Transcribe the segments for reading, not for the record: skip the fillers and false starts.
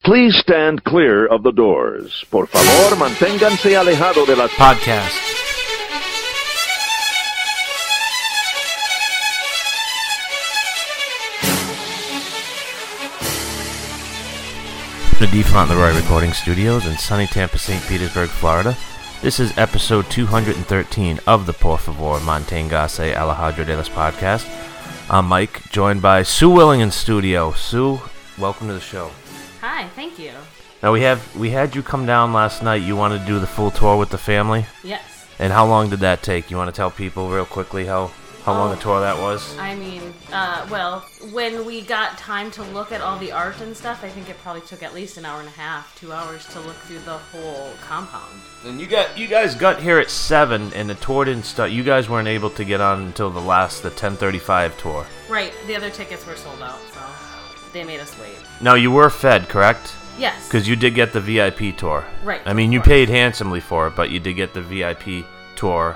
Please stand clear of the doors. Por favor, manténganse alejado de las podcast. The D. Fauntleroy Recording Studios in sunny Tampa, St. Petersburg, Florida. This is episode 213 of the Por Favor, Manténgase Alejado de las podcast. I'm Mike, joined by Sue Willing in studio. Sue, welcome to the show. Hi, thank you. Now we had you come down last night. You wanted to do the full tour with the family? Yes. And how long did that take? You want to tell people real quickly how long a tour that was? I mean, well, when we got time to look at all the art and stuff, I think it probably took at least an hour and a half, 2 hours to look through the whole compound. And you guys got here at 7, and the tour didn't start. You guys weren't able to get on until the 10:35 tour. Right, the other tickets were sold out, so they made us wait. Now, you were fed, correct? Yes. Because you did get the VIP tour. Right. I mean, you paid handsomely for it, but you did get the VIP tour.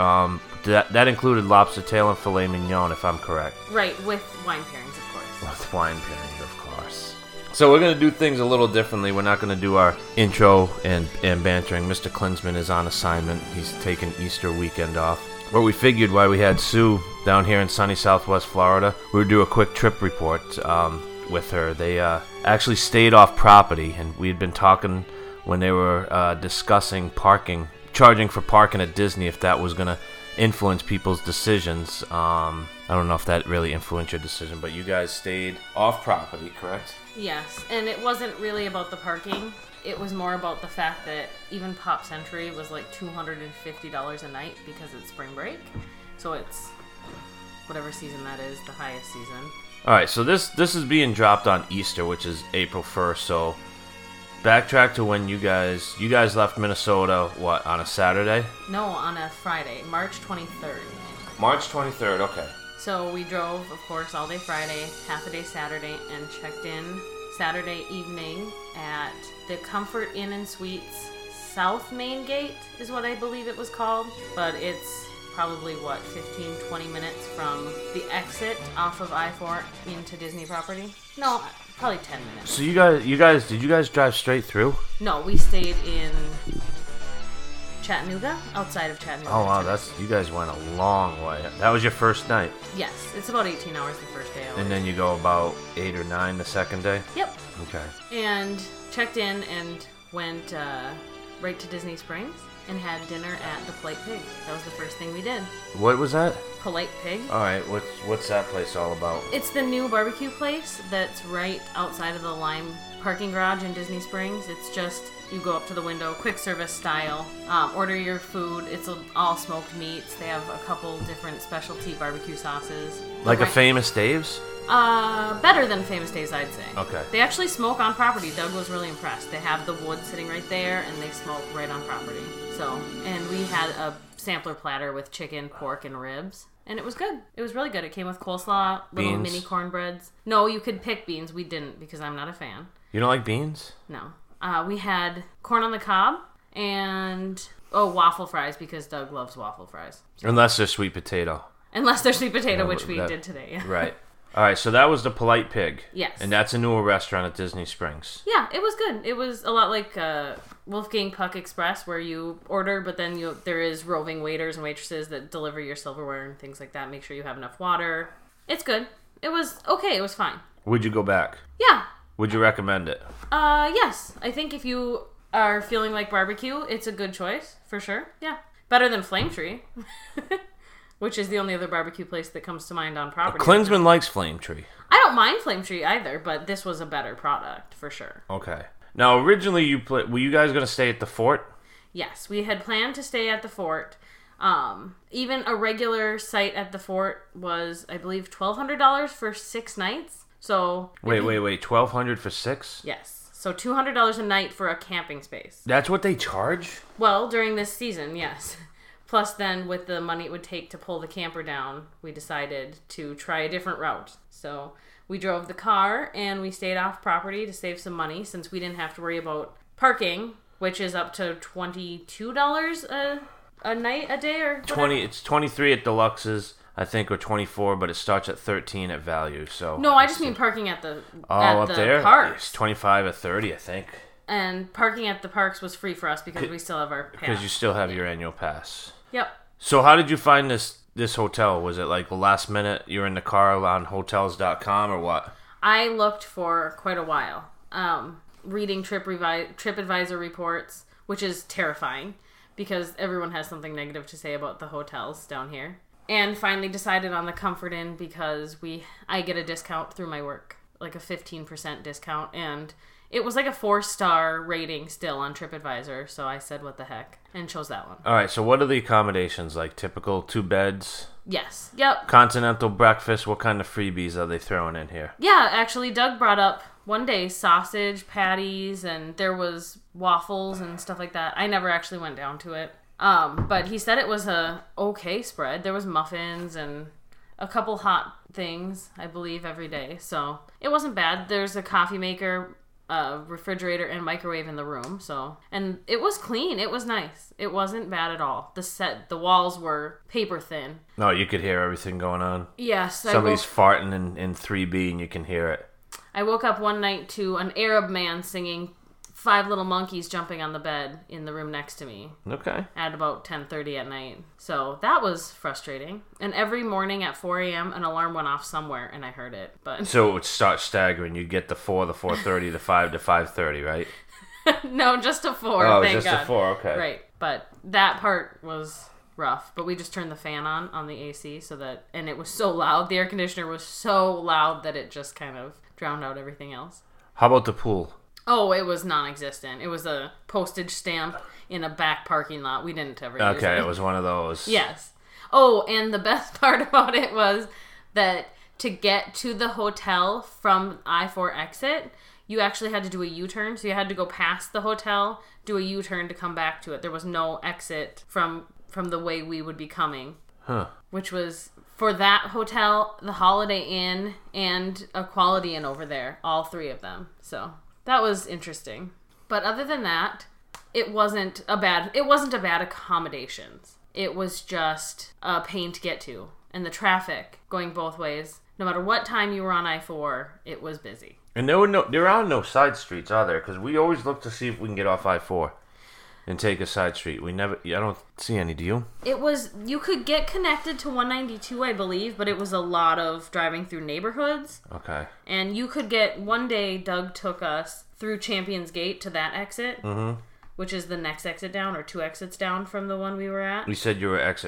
That included lobster tail and filet mignon, if I'm correct. Right, with wine pairings, of course. With wine pairings, of course. So we're going to do things a little differently. We're not going to do our intro and bantering. Mr. Klinsman is on assignment. He's taking Easter weekend off. But we figured while we had Sue down here in sunny Southwest Florida, we would do a quick trip report with her. They actually stayed off property, and we had been talking when they were discussing charging for parking at Disney, if that was going to influence people's decisions. I don't know if that really influenced your decision, but you guys stayed off property, correct? Yes, and it wasn't really about the parking. It was more about the fact that even Pop Century was like $250 a night because it's spring break. So it's whatever season that is, the highest season. All right, so this is being dropped on Easter, which is April 1st. So backtrack to when you guys left Minnesota, what, on a Saturday? No, on a Friday, March 23rd. March 23rd, okay. So we drove, of course, all day Friday, half a day Saturday, and checked in Saturday evening at the Comfort Inn and Suites South Main Gate is what I believe it was called, but it's probably, 15-20 minutes from the exit off of I-4 into Disney property? No, probably 10 minutes. So did you guys drive straight through? No, we stayed in Chattanooga, outside of Chattanooga. Oh wow, you guys went a long way. That was your first night? Yes, it's about 18 hours the first day. And then you go about 8 or 9 the second day? Yep. Okay. And checked in and went right to Disney Springs and had dinner at the Polite Pig. That was the first thing we did. What was that? Polite Pig. All right, what's that place all about? It's the new barbecue place that's right outside of the Lime parking garage in Disney Springs. It's just, you go up to the window, quick service style, order your food. It's all smoked meats. They have a couple different specialty barbecue sauces. Like a Famous Dave's? Better than Famous Dave's, I'd say. Okay. They actually smoke on property. Doug was really impressed. They have the wood sitting right there, and they smoke right on property. So, and we had a sampler platter with chicken, pork, and ribs. And it was good. It was really good. It came with coleslaw, little beans? mini cornbreads. No, you could pick beans. We didn't because I'm not a fan. You don't like beans? No. We had corn on the cob and, waffle fries because Doug loves waffle fries. So. Unless they're sweet potato. Unless they're sweet potato, which we did today. Yeah. Right. All right, so that was the Polite Pig. Yes. And that's a newer restaurant at Disney Springs. Yeah, it was good. It was a lot like Wolfgang Puck Express, where you order, but then there is roving waiters and waitresses that deliver your silverware and things like that. Make sure you have enough water. It's good. It was okay. It was fine. Would you go back? Yeah. Would you recommend it? Yes. I think if you are feeling like barbecue, it's a good choice, for sure. Yeah. Better than Flame Tree. Which is the only other barbecue place that comes to mind on property. Klinsman likes Flame Tree. I don't mind Flame Tree either, but this was a better product, for sure. Okay. Now, originally, were you guys going to stay at the Fort? Yes, we had planned to stay at the Fort. Even a regular site at the Fort was, I believe, $1,200 for 6 nights. So Wait, $1,200 for 6? Yes. So $200 a night for a camping space. That's what they charge? Well, during this season, yes. Plus, then, with the money it would take to pull the camper down, we decided to try a different route. So we drove the car, and we stayed off property to save some money, since we didn't have to worry about parking, which is up to $22 a night, a day, or whatever. It's $23 at Deluxe's. I think, or 24, but it starts at 13 at value. So No, I just mean parking at the up the there, parks. it's 25 or 30, I think. And parking at the parks was free for us because we still have our pass. Because you still have your annual pass. Yep. So how did you find this hotel? Was it like the last minute you were in the car on Hotels.com or what? I looked for quite a while, reading TripAdvisor reports, which is terrifying because everyone has something negative to say about the hotels down here. And finally decided on the Comfort Inn because I get a discount through my work, like a 15% discount, and it was like a 4-star rating still on TripAdvisor, so I said what the heck and chose that one. All right, so what are the accommodations like? Typical 2 beds? Yes. Yep. Continental breakfast? What kind of freebies are they throwing in here? Yeah, actually Doug brought up one day sausage patties and there was waffles and stuff like that. I never actually went down to it. But he said it was a okay spread. There was muffins and a couple hot things, I believe, every day. So it wasn't bad. There's a coffee maker, a refrigerator, and microwave in the room. And it was clean. It was nice. It wasn't bad at all. The walls were paper thin. No, you could hear everything going on. Yes. Somebody's farting in 3B and you can hear it. I woke up one night to an Arab man singing 5 Little Monkeys jumping on the bed in the room next to me. Okay. At about 10:30 at night. So that was frustrating. And every morning at 4 a.m. an alarm went off somewhere and I heard it. But So it would start staggering. You'd get the 4, the 4:30, the 5 to 5:30, right? no, just a 4. Oh, thank just God. a 4, okay. Right. But that part was rough. But we just turned the fan on the AC and it was so loud. The air conditioner was so loud that it just kind of drowned out everything else. How about the pool? Oh, it was non-existent. It was a postage stamp in a back parking lot. We didn't ever use it. Okay, it was one of those. Yes. Oh, and the best part about it was that to get to the hotel from I-4 exit, you actually had to do a U-turn. So you had to go past the hotel, do a U-turn to come back to it. There was no exit from the way we would be coming. Huh. Which was, for that hotel, the Holiday Inn, and a Quality Inn over there. All 3 of them. So that was interesting. But other than that, it wasn't a bad accommodations. It was just a pain to get to. And the traffic going both ways, no matter what time you were on I-4, it was busy. And there are no side streets, are there? Because we always look to see if we can get off I-4 and take a side street. I don't see any, do you? You could get connected to 192, I believe, but it was a lot of driving through neighborhoods. Okay. And you could one day Doug took us through Champions Gate to that exit, which is the next exit down, or 2 exits down from the one we were at. You said you were exit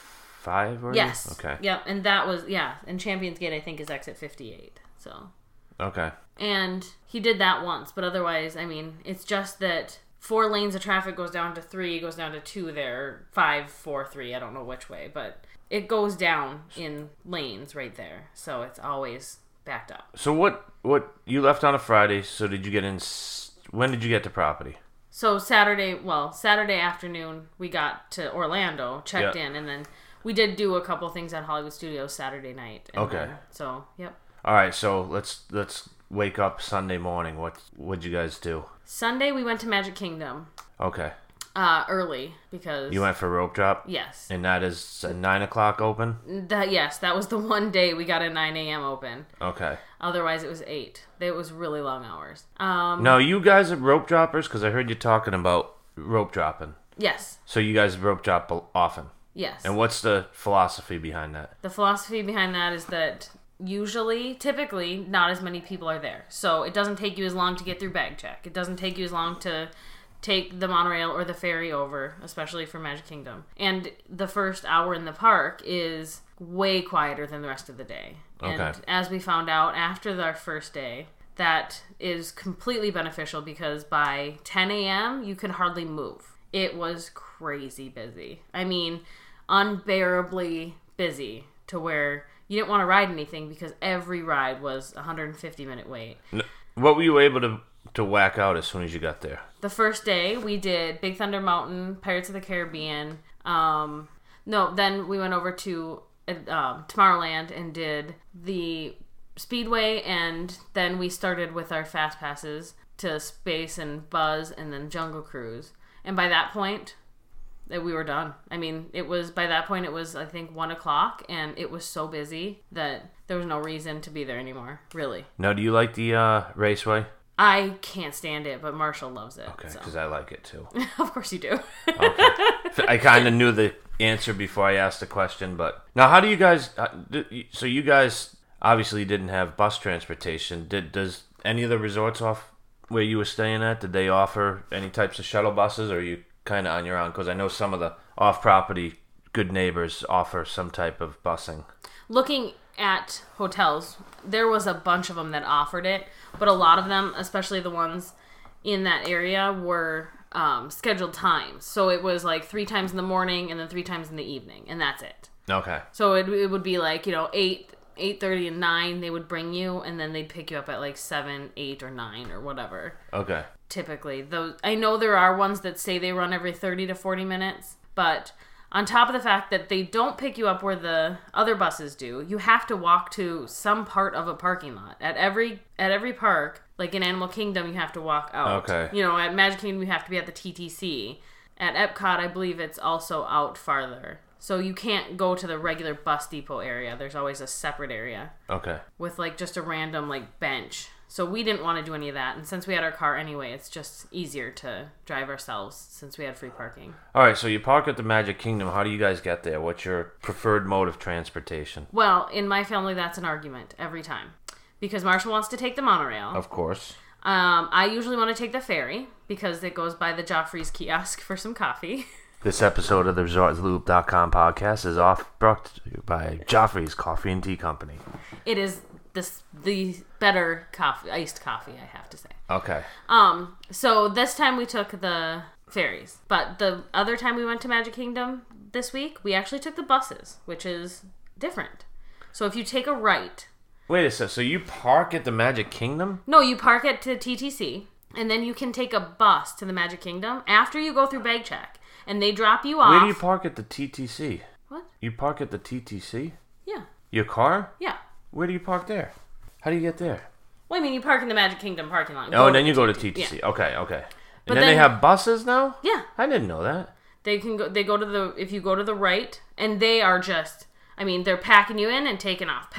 55, were you? Yes. Okay. Yeah, and that was, and Champions Gate, I think, is exit 58, so. Okay. And he did that once, but otherwise, I mean, it's just that 4 lanes of traffic goes down to 3, goes down to 2 there, 5, 4, 3, I don't know which way, but it goes down in lanes right there, so it's always backed up. So what you left on a Friday, so did you get in, when did you get to property? So Saturday afternoon, we got to Orlando, checked in, and then we did do a couple things at Hollywood Studios Saturday night. Okay. Yep. All right, so let's wake up Sunday morning. What'd you guys do? Sunday we went to Magic Kingdom. Okay. Early because you went for rope drop. Yes. And that is a 9 o'clock open. That was the one day we got a 9 a.m. open. Okay. Otherwise it was 8. It was really long hours. Now you guys are rope droppers because I heard you talking about rope dropping. Yes. So you guys rope drop often. Yes. And what's the philosophy behind that? The philosophy behind that is that typically, not as many people are there. So it doesn't take you as long to get through bag check. It doesn't take you as long to take the monorail or the ferry over, especially for Magic Kingdom. And the first hour in the park is way quieter than the rest of the day. Okay. And as we found out after our first day, that is completely beneficial because by 10 a.m. you could hardly move. It was crazy busy. I mean, unbearably busy to where you didn't want to ride anything because every ride was a 150-minute wait. What were you able to whack out as soon as you got there? The first day, we did Big Thunder Mountain, Pirates of the Caribbean. Then we went over to Tomorrowland and did the Speedway, and then we started with our Fast Passes to Space and Buzz and then Jungle Cruise. And by that point, that we were done. I mean, it was, by that point, it was, I think, 1 o'clock, and it was so busy that there was no reason to be there anymore, really. Now, do you like the raceway? I can't stand it, but Marshall loves it. Okay, because I like it too. Of course you do. Okay. I kind of knew the answer before I asked the question, but now how do you guys? So you guys obviously didn't have bus transportation. Does any of the resorts off where you were staying at? Did they offer any types of shuttle buses, or are you kind of on your own? Because I know some of the off-property Good Neighbors offer some type of busing. Looking at hotels, there was a bunch of them that offered it, but a lot of them, especially the ones in that area, were scheduled times. So it was like 3 times in the morning and then 3 times in the evening, and that's it. Okay. So it would be like, 8:30 and 9 they would bring you, and then they'd pick you up at like 7, 8, or 9 or whatever. Okay. Typically, those, I know there are ones that say they run every 30 to 40 minutes, but on top of the fact that they don't pick you up where the other buses do, you have to walk to some part of a parking lot. At every park, like in Animal Kingdom, you have to walk out. Okay. At Magic Kingdom, you have to be at the TTC. At Epcot, I believe it's also out farther. So you can't go to the regular bus depot area. There's always a separate area. Okay. With like just a random like bench. So we didn't want to do any of that. And since we had our car anyway, it's just easier to drive ourselves since we had free parking. All right, so you park at the Magic Kingdom. How do you guys get there? What's your preferred mode of transportation? Well, in my family, that's an argument every time. Because Marshall wants to take the monorail. Of course. I usually want to take the ferry because it goes by the Joffrey's kiosk for some coffee. This episode of the ResortsLoop.com podcast is brought to you by Joffrey's Coffee and Tea Company. It is the better coffee, iced coffee, I have to say. Okay. So this time we took the ferries, but the other time we went to Magic Kingdom this week, we actually took the buses, which is different. So if you take a right... Wait a second, so you park at the Magic Kingdom? No, you park at the TTC, and then you can take a bus to the Magic Kingdom after you go through bag check, and they drop you off. Where do you park at the TTC? What? You park at the TTC? Yeah. Your car? Yeah. Where do you park there? How do you get there? Well, I mean, you park in the Magic Kingdom parking lot. Oh, and then you go to TTC. Yeah. Okay. But And then they have buses now? Yeah. I didn't know that. They go to the, if you go to the right, and they are just, I mean, they're packing you in and taking off,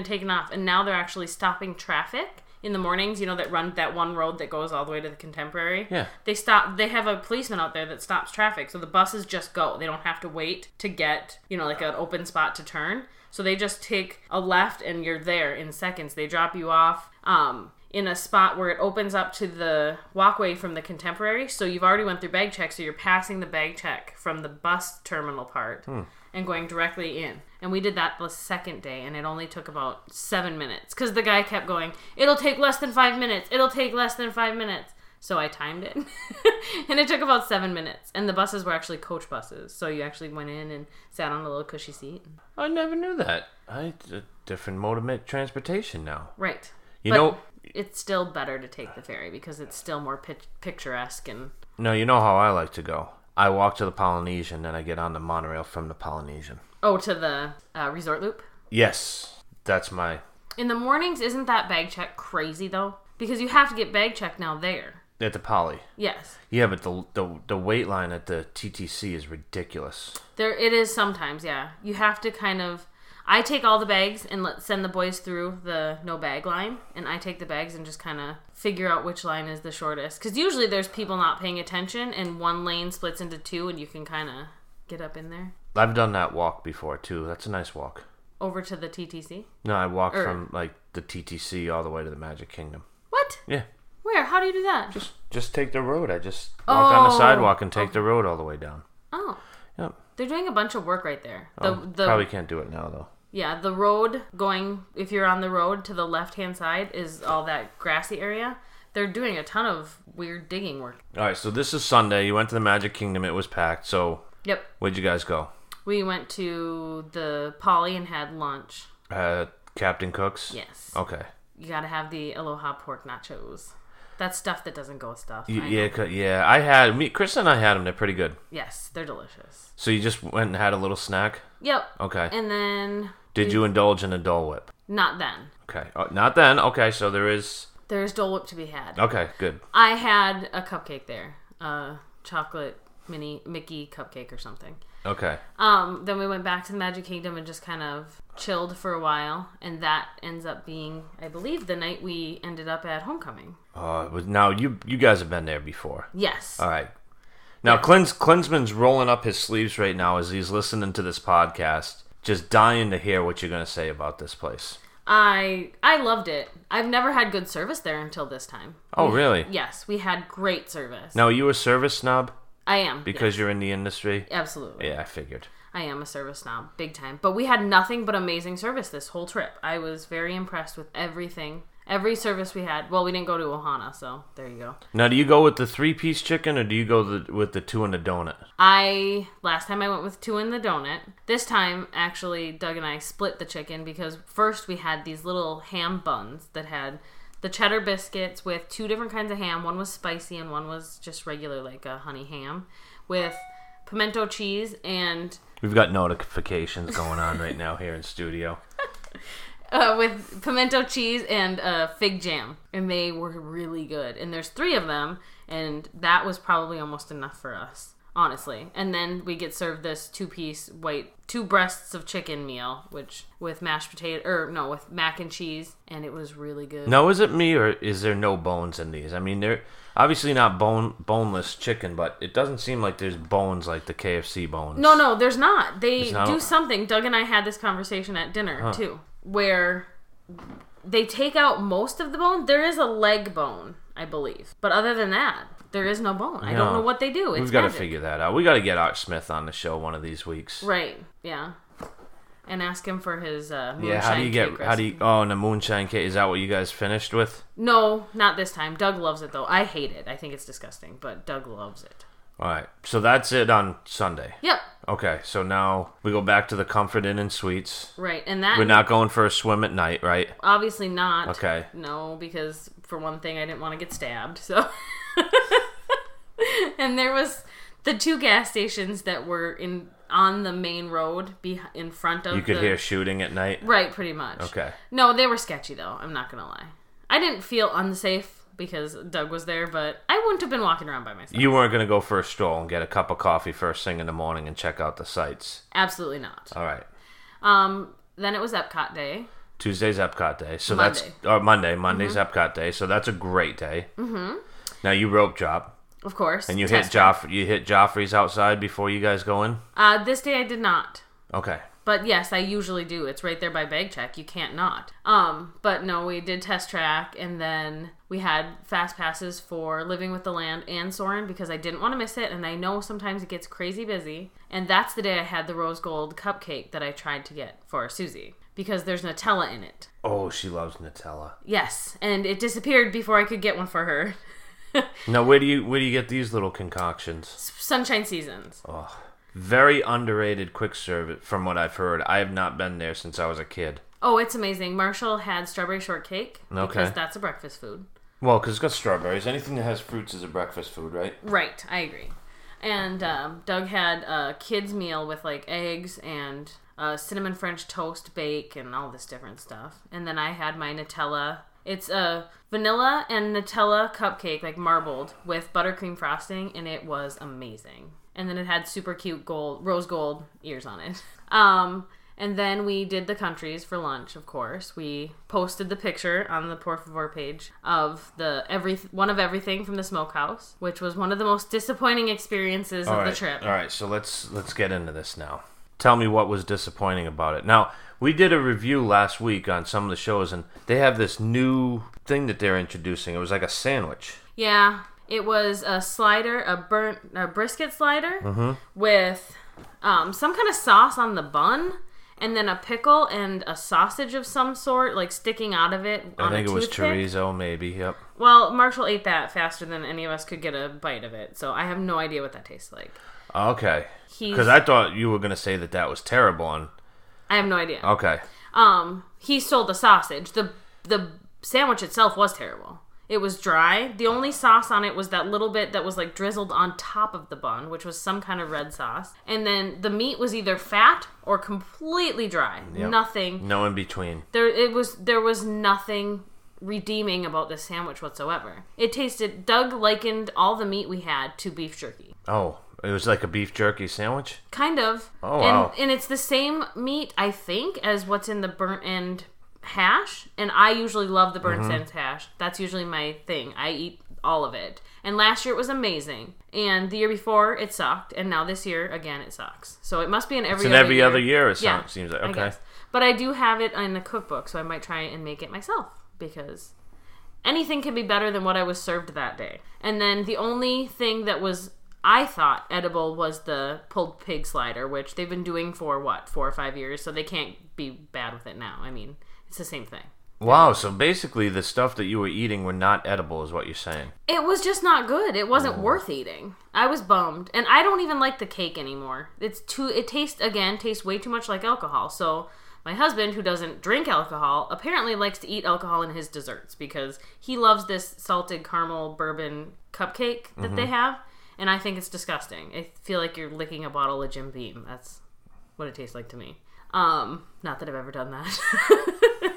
and now they're actually stopping traffic in the mornings, that run that one road that goes all the way to the Contemporary. Yeah. They have a policeman out there that stops traffic, so the buses just go. They don't have to wait to get, like an open spot to turn. So they just take a left and you're there in seconds. They drop you off in a spot where it opens up to the walkway from the Contemporary. So you've already went through bag check, so you're passing the bag check from the bus terminal part and going directly in. And we did that the second day, and it only took about 7 minutes. Because the guy kept going, it'll take less than 5 minutes. It'll take less than 5 minutes. So I timed it. And it took about 7 minutes. And the buses were actually coach buses. So you actually went in and sat on a little cushy seat. I never knew that. It's a different mode of transportation now. Right. But it's still better to take the ferry because it's still more picturesque. And No, you know how I like to go. I walk to the Polynesian, then I get on the monorail from the Polynesian. Oh, to the resort loop? Yes. That's my... In the mornings, isn't that bag check crazy, though? Because you have to get bag check now there. At the Poly. Yes. Yeah, but the wait line at the TTC is ridiculous. It is sometimes, yeah. You have to kind of... I take all the bags and send the boys through the no bag line, and I take the bags and just kind of figure out which line is the shortest. Because usually there's people not paying attention, and one lane splits into 2, and you can kind of get up in there. I've done that walk before, too. That's a nice walk. Over to the TTC? No, I walked from, the TTC all the way to the Magic Kingdom. What? Yeah. Where? How do you do that? Just take the road. I just walk on the sidewalk and take the road all the way down. Oh. Yep. They're doing a bunch of work right there. Probably can't do it now, though. Yeah, the road going, if you're on the road to the left-hand side, is all that grassy area. They're doing a ton of weird digging work. All right, so this is Sunday. You went to the Magic Kingdom. It was packed. So Yep. Where'd you guys go? We went to the Poly and had lunch. Captain Cook's? Yes. Okay. You gotta have the Aloha pork nachos. That's stuff that doesn't go with stuff. Yeah. Chris and I had them. They're pretty good. Yes, they're delicious. So you just went and had a little snack? Yep. Okay. And then... Did you indulge in a Dole Whip? Not then. Okay. Not then. Okay, so there is... There's Dole Whip to be had. Okay, good. I had a cupcake there. Chocolate mini Mickey cupcake or something. Okay. Then we went back to the Magic Kingdom and just kind of chilled for a while, and that ends up being, I believe, the night we ended up at Homecoming. Now you guys have been there before. Yes. All right. Now, Klinsman's rolling up his sleeves right now as he's listening to this podcast, just dying to hear what you're going to say about this place. I loved it. I've never had good service there until this time. Oh, really? Yes, we had great service. Now, are you a service snob? I am. Because yes. you're in the industry? Absolutely. Yeah, I figured. I am a service snob, big time. But we had nothing but amazing service this whole trip. I was very impressed with everything. Every service we had. Well, we didn't go to Ohana, so there you go. Now, do you go with the 3-piece chicken, or do you go with the 2 in the donut? Last time I went with 2 in the donut. This time, actually, Doug and I split the chicken because first we had these little ham buns that had the cheddar biscuits with 2 different kinds of ham. One was spicy and one was just regular, like a honey ham, with pimento cheese and... We've got notifications going on right now here in studio. With pimento cheese and fig jam. And they were really good. And there's 3 of them, and that was probably almost enough for us, honestly. And then we get served this 2-piece 2 breasts of chicken meal, which with with mac and cheese, and it was really good. Now, is it me, or is there no bones in these? I mean, they're obviously not boneless chicken, but it doesn't seem like there's bones like the KFC bones. No, there's not. They do something. Doug and I had this conversation at dinner, too, where they take out most of the bone. There is a leg bone, I believe. But other than that, there is no bone. I don't know what they do. We've got to figure that out. We got to get Art Smith on the show one of these weeks. Right, yeah. And ask him for his moonshine cake and the moonshine cake, is that what you guys finished with? No, not this time. Doug loves it, though. I hate it. I think it's disgusting, but Doug loves it. All right, so that's it on Sunday. Yep. Okay, so now we go back to the Comfort Inn and Suites. Right, and we're not going for a swim at night, right? Obviously not. Okay. No, because for one thing, I didn't want to get stabbed, so... And there was the 2 gas stations that were on the main road in front of You could hear shooting at night? Right, pretty much. Okay. No, they were sketchy, though. I'm not going to lie. I didn't feel unsafe because Doug was there, but I wouldn't have been walking around by myself. You weren't going to go for a stroll and get a cup of coffee first thing in the morning and check out the sights? Absolutely not. All right. Then it was Epcot Day. Tuesday's Epcot Day. So Monday. Monday's Epcot Day. So that's a great day. Mm-hmm. Now you rope drop. Of course. And you hit Joffrey's outside before you guys go in? This day I did not. Okay. But yes, I usually do. It's right there by bag check. You can't not. But no, we did Test Track, and then we had fast passes for Living with the Land and Soarin' because I didn't want to miss it, and I know sometimes it gets crazy busy. And that's the day I had the rose gold cupcake that I tried to get for Susie because there's Nutella in it. Oh, she loves Nutella. Yes, and it disappeared before I could get one for her. Now, where do you get these little concoctions? Sunshine Seasons. Oh, very underrated quick serve from what I've heard. I have not been there since I was a kid. Oh, it's amazing. Marshall had strawberry shortcake because that's a breakfast food. Well, because it's got strawberries. Anything that has fruits is a breakfast food, right? Right, I agree. And Doug had a kid's meal with like eggs and cinnamon French toast bake and all this different stuff. And then I had my Nutella. It's a vanilla and Nutella cupcake, like marbled, with buttercream frosting, and it was amazing. And then it had super cute rose gold ears on it. And then we did the countries for lunch, of course. We posted the picture on the Por Favor page of one of everything from the smokehouse, which was one of the most disappointing experiences of the trip. All right, so let's get into this now. Tell me what was disappointing about it. Now, we did a review last week on some of the shows, and they have this new thing that they're introducing. It was like a sandwich. Yeah, it was a slider, a brisket slider with some kind of sauce on the bun, and then a pickle and a sausage of some sort, like sticking out of it on a toothpick. I think it was chorizo, maybe, yep. Well, Marshall ate that faster than any of us could get a bite of it, so I have no idea what that tastes like. Okay. Because I thought you were going to say that was terrible. And I have no idea. Okay. He stole the sausage. The sandwich itself was terrible. It was dry. The only sauce on it was that little bit that was like drizzled on top of the bun, which was some kind of red sauce. And then the meat was either fat or completely dry. Yep. Nothing. No in between. There was nothing redeeming about this sandwich whatsoever. Doug likened all the meat we had to beef jerky. Oh, It was like a beef jerky sandwich? Kind of. Oh, wow. And it's the same meat, I think, as what's in the burnt end hash. And I usually love the burnt end hash. That's usually my thing. I eat all of it. And last year it was amazing. And the year before it sucked. And now this year, again, it sucks. So it must be every other year. It yeah, seems like. Okay. I guess. But I do have it in the cookbook, so I might try and make it myself. Because anything can be better than what I was served that day. And then the only thing that was, I thought, edible was the pulled pig slider, which they've been doing for, 4 or 5 years, so they can't be bad with it now. I mean, it's the same thing. Wow, so basically the stuff that you were eating were not edible is what you're saying. It was just not good. It wasn't worth eating. I was bummed. And I don't even like the cake anymore. It tastes way too much like alcohol. So my husband, who doesn't drink alcohol, apparently likes to eat alcohol in his desserts because he loves this salted caramel bourbon cupcake that they have. And I think it's disgusting. I feel like you're licking a bottle of Jim Beam. That's what it tastes like to me. Not that I've ever done that.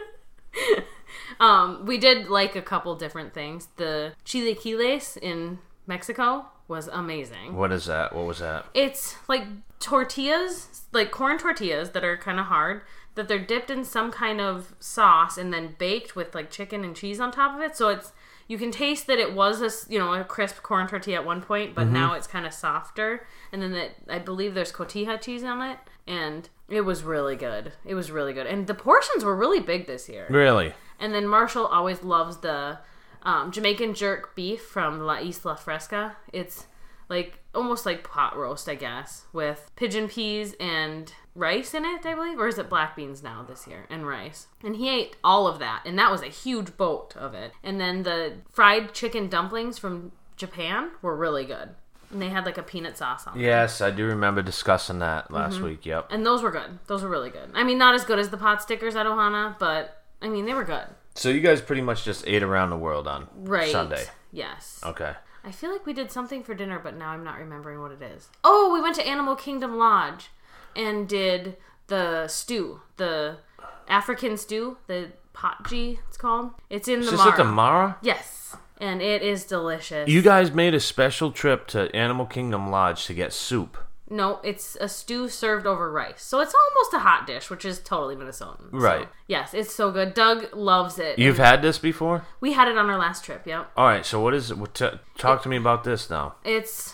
We did like a couple different things. The chilaquiles in Mexico was amazing. What is that? What was that? It's like tortillas, like corn tortillas that are kind of hard, that they're dipped in some kind of sauce and then baked with like chicken and cheese on top of it. So you can taste that it was a crisp corn tortilla at one point, but now it's kind of softer. And then I believe there's cotija cheese on it, and it was really good. It was really good, and the portions were really big this year. Really? And then Marshall always loves the Jamaican jerk beef from La Isla Fresca. It's like almost like pot roast, I guess, with pigeon peas and rice in it, I believe. Or is it black beans now this year and rice? And he ate all of that, and that was a huge boat of it. And then the fried chicken dumplings from Japan were really good. And they had like a peanut sauce on them. Yes, I do remember discussing that last week, yep. And those were good. Those were really good. I mean, not as good as the pot stickers at Ohana, but I mean, they were good. So you guys pretty much just ate around the world on Sunday? Yes. Okay. I feel like we did something for dinner, but now I'm not remembering what it is. Oh, we went to Animal Kingdom Lodge and did the stew, the African stew, the potji, it's called. It's in the Mara. Is this at the Mara? Yes. And it is delicious. You guys made a special trip to Animal Kingdom Lodge to get soup. No, it's a stew served over rice. So it's almost a hot dish, which is totally Minnesotan. Right. So, yes, it's so good. Doug loves it. You've had this before? We had it on our last trip, yep. All right, so what is it? Talk to me about this now. It's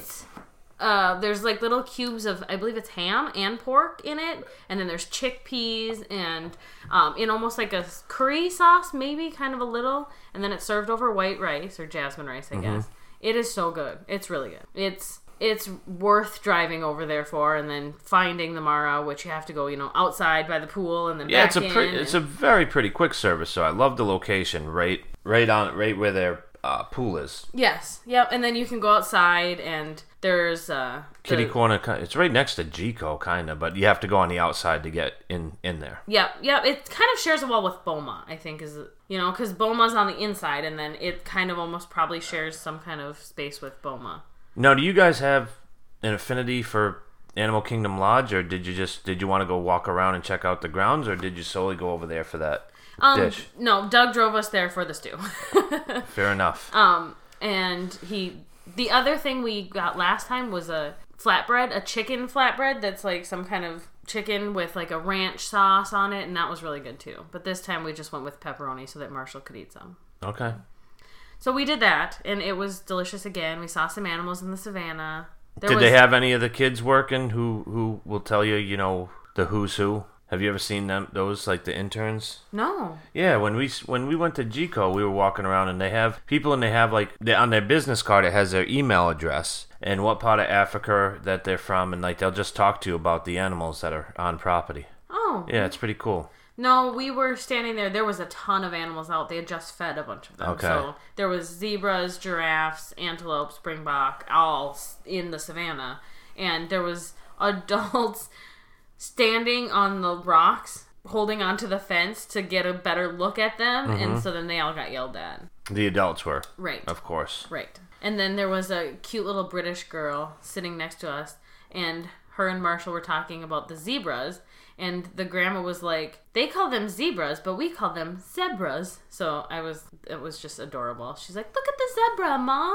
there's like little cubes of, I believe it's ham and pork in it, and then there's chickpeas and in almost like a curry sauce, maybe kind of a little, and then it's served over white rice or jasmine rice, I guess. It is so good. It's really good. It's worth driving over there for, and then finding the Mara, which you have to go, outside by the pool and then back in. It's a very pretty quick service. So I love the location, right where their pool is. Yes, yep. And then you can go outside, and there's Kitty corner. It's right next to Gico, kind of, but you have to go on the outside to get in there. Yep. It kind of shares a wall with Boma, I think, because Boma's on the inside, and then it kind of almost probably shares some kind of space with Boma. Now, do you guys have an affinity for Animal Kingdom Lodge, or did you want to go walk around and check out the grounds, or did you solely go over there for that dish? No, Doug drove us there for the stew. Fair enough. And the other thing we got last time was a flatbread, a chicken flatbread that's like some kind of chicken with like a ranch sauce on it, and that was really good too. But this time we just went with pepperoni so that Marshall could eat some. Okay. So we did that, and it was delicious again. We saw some animals in the savannah. Did they have any of the kids working who will tell you, the who's who? Have you ever seen those, like the interns? No. Yeah, when we went to Gico, we were walking around, and they have people, and they have like on their business card it has their email address and what part of Africa that they're from, and like they'll just talk to you about the animals that are on property. Oh. Yeah, it's pretty cool. No, we were standing there. There was a ton of animals out. They had just fed a bunch of them. Okay. So there was zebras, giraffes, antelope, springbok, all in the savannah. And there was adults standing on the rocks, holding onto the fence to get a better look at them. And so then they all got yelled at. The adults were. Right. Of course. Right. And then there was a cute little British girl sitting next to us. And her and Marshall were talking about the zebras. And the grandma was like, they call them zebras, but we call them zebras. So it was just adorable. She's like, look at the zebra, Mom.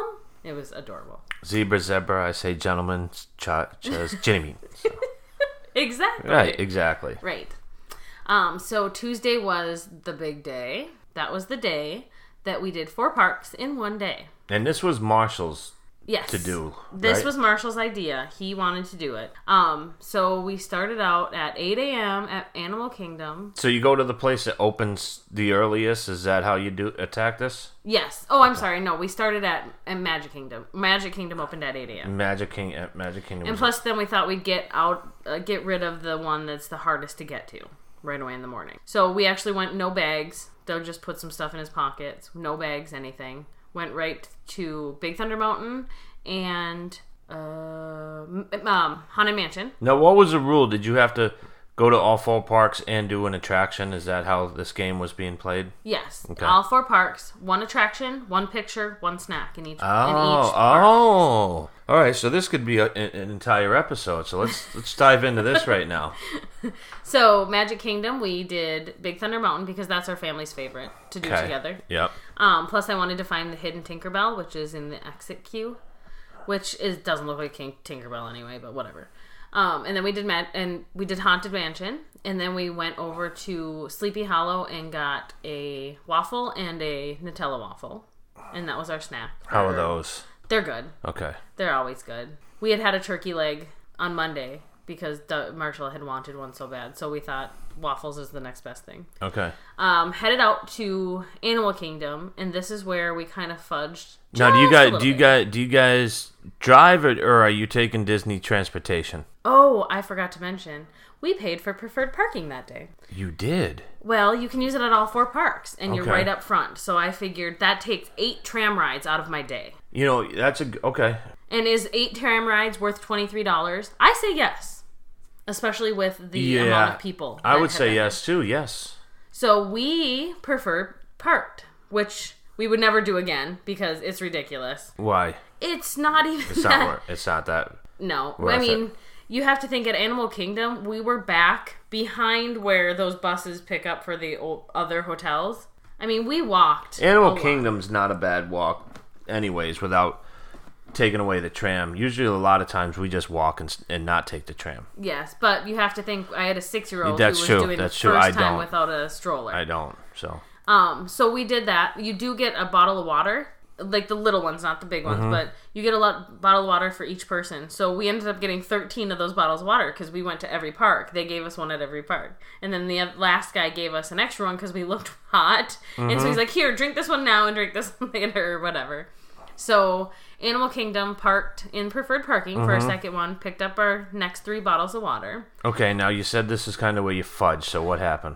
It was adorable. Zebra, I say gentleman, says Jimmy. So. Exactly. Right, exactly. Right. So Tuesday was the big day. That was the day that we did 4 parks in one day. And this was Marshall's Yes. to do. This right? was Marshall's idea. He wanted to do it. So we started out at 8 a.m. at Animal Kingdom. So you go to the place that opens the earliest? Is that how you attack this? Yes. Oh, I'm sorry. No, we started at Magic Kingdom. Magic Kingdom opened at 8 a.m. Magic Kingdom. And plus, then we thought we'd get rid of the one that's the hardest to get to right away in the morning. So we actually went no bags. Doug just put some stuff in his pockets. No bags, anything. Went right to Big Thunder Mountain and Haunted Mansion. Now, what was the rule? Did you have to go to all 4 parks and do an attraction? Is that how this game was being played? Yes. Okay. All 4 parks. 1 attraction, 1 picture, 1 snack in each park. All right. So this could be an entire episode. So let's dive into this right now. So Magic Kingdom, we did Big Thunder Mountain because that's our family's favorite to do together. Yep. Plus, I wanted to find the hidden Tinkerbell, which is in the exit queue, doesn't look like Tinkerbell anyway, but whatever. And then we did Haunted Mansion, and then we went over to Sleepy Hollow and got a waffle and a Nutella waffle, and that was our snack. How are those? They're good. Okay. They're always good. We had a turkey leg on Monday because Marshall had wanted one so bad, so we thought waffles is the next best thing. Okay. Headed out to Animal Kingdom, and this is where we kind of fudged. Now, do you guys drive or are you taking Disney transportation? Oh, I forgot to mention, we paid for preferred parking that day. You did? Well, you can use it at all 4 parks, and you're Okay. right up front. So I figured that takes 8 tram rides out of my day. You know, that's okay. And is 8 tram rides worth $23? I say yes, especially with the amount of people. I would say yes too. Yes. So we prefer parked, which we would never do again because it's ridiculous. Why? It's not even It's not that. No. worth I mean, it. you have to think at Animal Kingdom, we were back behind where those buses pick up for the other hotels. I mean, we walked. Animal Kingdom's not a bad walk anyways without taking away the tram. Usually a lot of times we just walk and not take the tram. Yes, but you have to think I had a 6-year-old That's who was true. doing That's the true. first I time don't. without a stroller. I don't. So we did that. You do get a bottle of water, like the little ones, not the big ones, but you get a bottle of water for each person. So we ended up getting 13 of those bottles of water because we went to every park. They gave us one at every park. And then the last guy gave us an extra one because we looked hot. And so he's like, here, drink this one now and drink this one later or whatever. So Animal Kingdom parked in preferred parking for our second one, picked up our next 3 bottles of water. Okay, now you said this is kind of where you fudge, so what happened?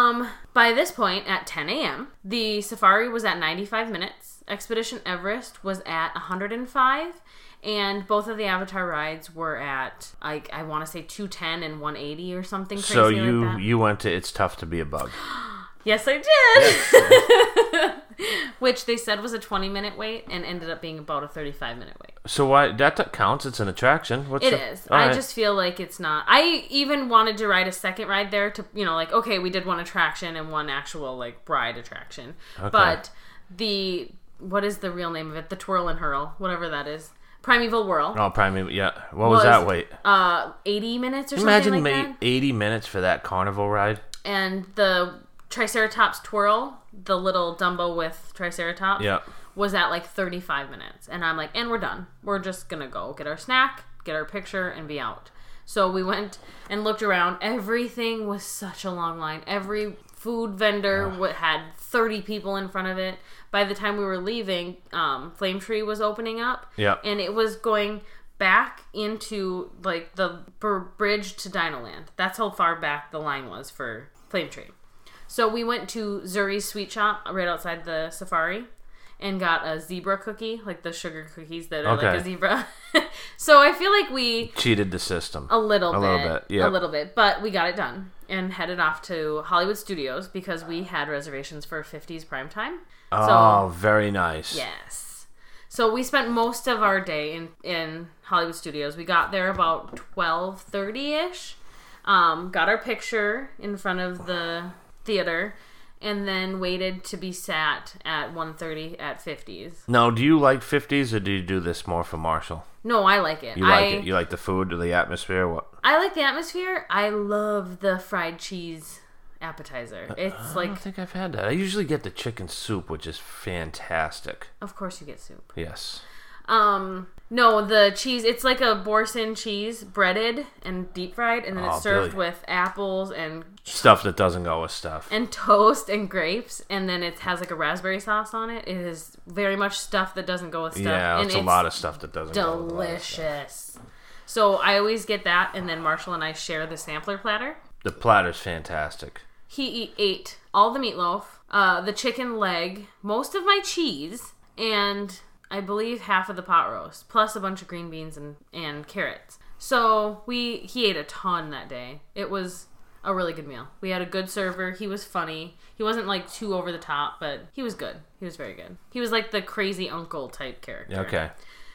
By this point, at 10 a.m., the safari was at 95 minutes. Expedition Everest was at 105. And both of the Avatar rides were at, I want to say 210 and 180 or something crazy So like that. you went to It's Tough to Be a Bug. Yes, I did. Yes. Which they said was a 20-minute wait and ended up being about a 35-minute wait. So why that counts? It's an attraction. It is. I just feel like it's not. I even wanted to ride a second ride there to, okay, we did 1 attraction and 1 actual, ride attraction. Okay. But what is the real name of it? The Twirl and Hurl, whatever that is. Primeval Whirl. Oh, Primeval, yeah. What was that wait? 80 minutes or something like that. 80 minutes for that carnival ride? And the Triceratops Twirl, the little Dumbo with Triceratops, was at 35 minutes. And I'm like, and we're done. We're just going to go get our snack, get our picture, and be out. So we went and looked around. Everything was such a long line. Every food vendor had 30 people in front of it. By the time we were leaving, Flame Tree was opening up. And it was going back into the bridge to Dinoland. That's how far back the line was for Flame Tree. So we went to Zuri's Sweet Shop right outside the safari and got a zebra cookie, like the sugar cookies that are like a zebra. So I feel like we cheated the system. A little bit. Yeah. A little bit. But we got it done and headed off to Hollywood Studios because we had reservations for 50s primetime. Oh, very nice. Yes. So we spent most of our day in Hollywood Studios. We got there about 12:30-ish. Got our picture in front of the theater, and then waited to be sat at 1:30 at 50s. Now, do you like 50s, or do you do this more for Marshall? No, I like it. You like it? You like the food or the atmosphere? What? I like the atmosphere. I love the fried cheese appetizer. It's I don't think I've had that. I usually get the chicken soup, which is fantastic. Of course you get soup. Yes. No, the cheese, it's like a Boursin cheese, breaded and deep fried, and then it's served with apples and stuff that doesn't go with stuff. And toast and grapes, and then it has like a raspberry sauce on it. It is very much stuff that doesn't go with stuff. Yeah, and it's a lot of stuff that doesn't go with delicious. So I always get that, and then Marshall and I share the sampler platter. The platter's fantastic. He ate all the meatloaf, the chicken leg, most of my cheese, and I believe half of the pot roast, plus a bunch of green beans and carrots. So he ate a ton that day. It was a really good meal. We had a good server. He was funny. He wasn't like too over the top, but he was good. He was very good. He was like the crazy uncle type character. Okay.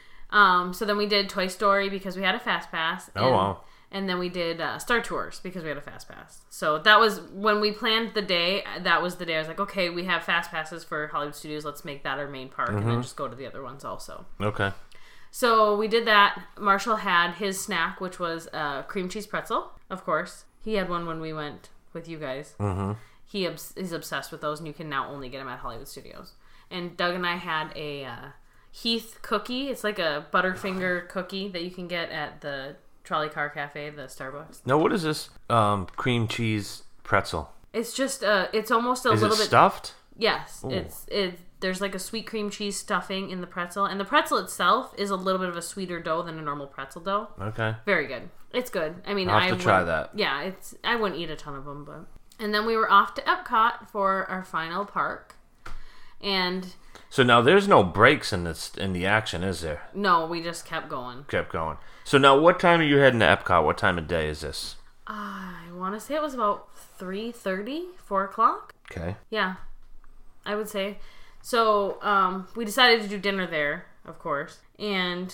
So then we did Toy Story because we had a Fast Pass. Oh, wow. And then we did Star Tours because we had a Fast Pass. So that was when we planned the day. That was the day I was like, okay, we have Fast Passes for Hollywood Studios. Let's make that our main park and then just go to the other ones also. Okay. So we did that. Marshall had his snack, which was a cream cheese pretzel, of course. He had one when we went with you guys. Mm-hmm. He's obsessed with those, and you can now only get them at Hollywood Studios. And Doug and I had a Heath cookie. It's like a Butterfinger cookie that you can get at the Trolley Car Cafe, the Starbucks. Now, what is this cream cheese pretzel? It's just it's almost a is little it bit stuffed? Yes, Ooh. there's like a sweet cream cheese stuffing in the pretzel, and the pretzel itself is a little bit of a sweeter dough than a normal pretzel dough. Okay. Very good. It's good. I mean, I'll have to try that. Yeah, I wouldn't eat a ton of them, but and then we were off to Epcot for our final park, and so now there's no breaks in the action, is there? No, we just kept going. Kept going. So now, what time are you heading to Epcot? What time of day is this? I want to say it was about 3:30, 4 o'clock. Okay. Yeah, I would say. So we decided to do dinner there, of course, and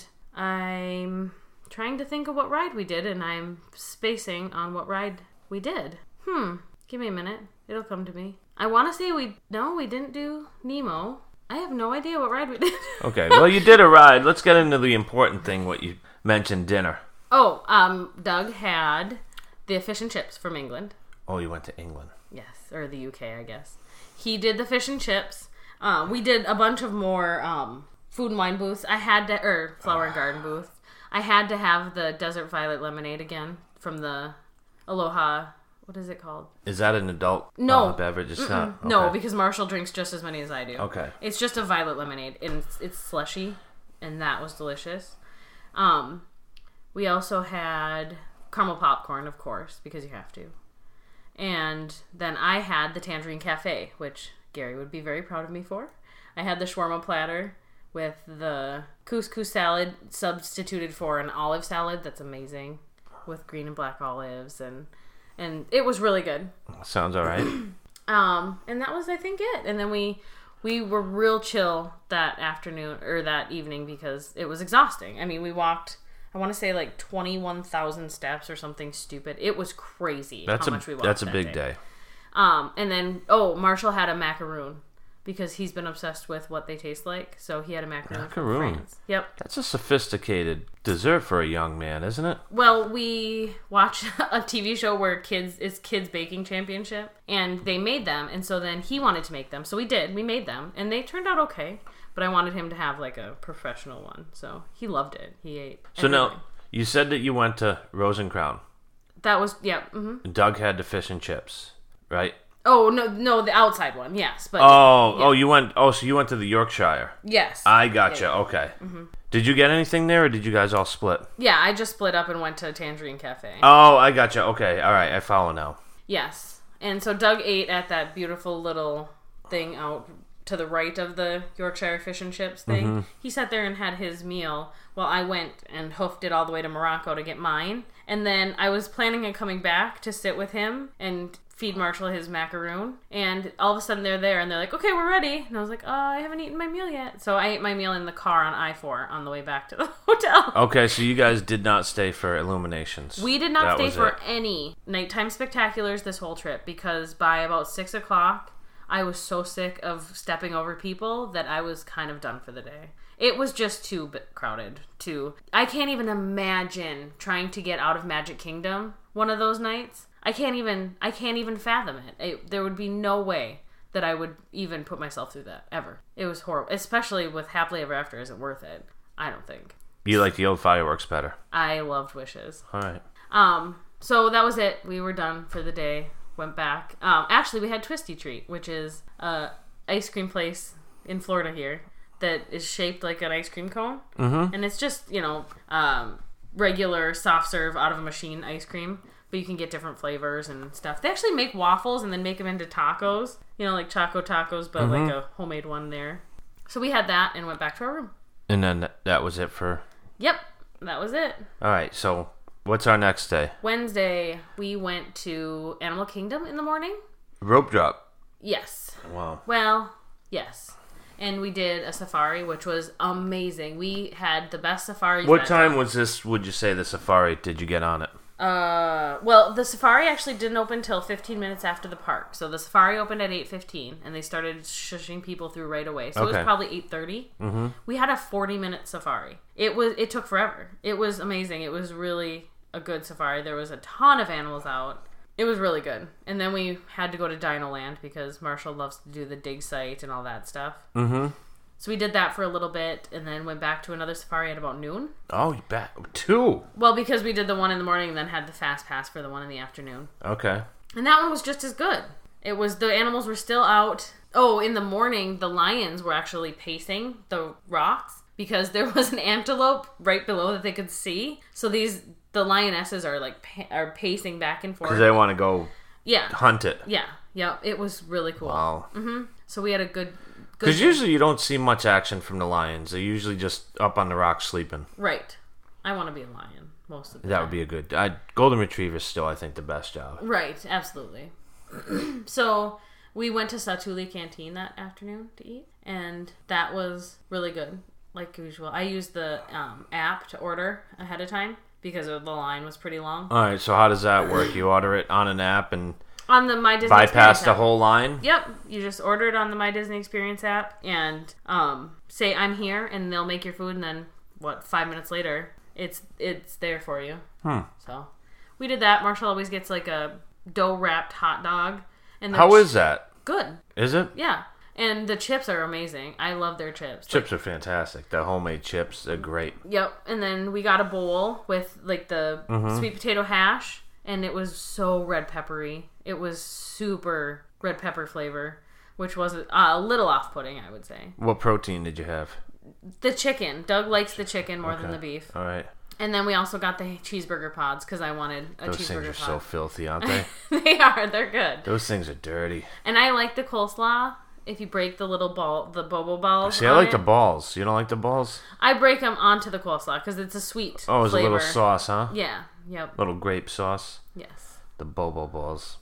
I'm trying to think of what ride we did, and I'm spacing on what ride we did. Give me a minute. It'll come to me. I want to say we didn't do Nemo. I have no idea what ride we did. Okay, well, you did a ride. Let's get into the important thing, what you mentioned, dinner. Oh, Doug had the fish and chips from England. Oh, you went to England. Yes, or the UK, I guess. He did the fish and chips. We did a bunch of more food and wine booths. Flower and garden booth. I had to have the Desert Violet lemonade again from the Aloha. What is it called? Is that an adult beverage? It's not. Okay. No, because Marshall drinks just as many as I do. Okay. It's just a violet lemonade, and it's slushy, and that was delicious. We also had caramel popcorn, of course, because you have to. And then I had the Tangerine Cafe, which Gary would be very proud of me for. I had the shawarma platter with the couscous salad substituted for an olive salad that's amazing with green and black olives, and it was really good. Sounds all right. And that was, I think, it. And then we were real chill that afternoon or that evening because it was exhausting. I mean, we walked, I want to say like 21,000 steps or something stupid. It was crazy how much we walked. That's a big day. And then Marshall had a macaroon because he's been obsessed with what they taste like. So he had a macaroon from France. Yep. That's a sophisticated dessert for a young man, isn't it? Well, we watched a TV show where it's Kids Baking Championship, and they made them, and so then he wanted to make them. So we did. We made them, and they turned out okay, but I wanted him to have like a professional one. So he loved it. He ate everything. So now, you said that you went to Rose and Crown. That was, yeah. Mm-hmm. Doug had the fish and chips, right? Oh, no, the outside one, yes. But so you went to the Yorkshire. Yes. I gotcha, yeah. Okay. Mm-hmm. Did you get anything there, or did you guys all split? Yeah, I just split up and went to Tangerine Cafe. Oh, I gotcha, okay, all right, I follow now. Yes, and so Doug ate at that beautiful little thing out to the right of the Yorkshire fish and chips thing. Mm-hmm. He sat there and had his meal while I went and hoofed it all the way to Morocco to get mine. And then I was planning on coming back to sit with him and feed Marshall his macaroon, and all of a sudden they're there and they're like, okay, we're ready. And I was like, I haven't eaten my meal yet. So I ate my meal in the car on I-4 on the way back to the hotel. Okay, so you guys did not stay for Illuminations. We did not stay for any nighttime spectaculars this whole trip because by about 6 o'clock I was so sick of stepping over people that I was kind of done for the day. It was just too crowded. I can't even imagine trying to get out of Magic Kingdom one of those nights. I can't even fathom it. There would be no way that I would even put myself through that, ever. It was horrible. Especially with Happily Ever After isn't worth it. I don't think. You like the old fireworks better? I loved Wishes. All right. So that was it. We were done for the day. Went back. Actually, we had Twisty Treat, which is a ice cream place in Florida here that is shaped like an ice cream cone. Mm-hmm. And it's just, regular soft serve out of a machine ice cream. But you can get different flavors and stuff. They actually make waffles and then make them into tacos. Like Choco Tacos, but like a homemade one there. So we had that and went back to our room. And then that was it for... Yep, that was it. All right, so what's our next day? Wednesday, we went to Animal Kingdom in the morning. Rope drop. Yes. Wow. Well, yes. And we did a safari, which was amazing. We had the best safari. What time was this, would you say, the safari did you get on it? Well, the safari actually didn't open till 15 minutes after the park. So the safari opened at 8:15, and they started shushing people through right away. So it was probably 8:30. Mm-hmm. We had a 40-minute safari. It took forever. It was amazing. It was really a good safari. There was a ton of animals out. It was really good. And then we had to go to Dino Land because Marshall loves to do the dig site and all that stuff. Mm-hmm. So we did that for a little bit and then went back to another safari at about noon. Oh, you bet. 2? Well, because we did the one in the morning and then had the fast pass for the one in the afternoon. Okay. And that one was just as good. The animals were still out. Oh, in the morning, the lions were actually pacing the rocks because there was an antelope right below that they could see. So the lionesses are pacing back and forth. Because they want to go hunt it. Yeah. Yeah. It was really cool. Wow. Mm-hmm. So we had a good... Because usually you don't see much action from the lions. They're usually just up on the rocks sleeping. Right. I want to be a lion most of the time. That would be a good... Golden Retriever's still, I think, the best job. Right. Absolutely. So we went to Satuli Canteen that afternoon to eat. And that was really good. Like usual. I used the app to order ahead of time because the line was pretty long. All right. So how does that work? You order it on an app and... On the My Disney bypass the whole line? Yep. You just order it on the My Disney Experience app and say, I'm here, and they'll make your food, and then, 5 minutes later, it's there for you. So, we did that. Marshall always gets, a dough-wrapped hot dog. And how is that? Good. Is it? Yeah. And the chips are amazing. I love their chips. Chips are fantastic. The homemade chips are great. Yep. And then we got a bowl with, the sweet potato hash, and it was so red peppery. It was super red pepper flavor, which was a little off-putting, I would say. What protein did you have? The chicken. Doug likes the chicken more than the beef. All right. And then we also got the cheeseburger pods because I wanted a cheeseburger pod. Those things are so filthy, aren't they? They are. They're good. Those things are dirty. And I like the coleslaw. If you break the little ball, the bobo balls. See, I like the balls. You don't like the balls? I break them onto the coleslaw because it's a sweet flavor. It's a little sauce, huh? Yeah. Yep. Little grape sauce. Yes. The bobo balls.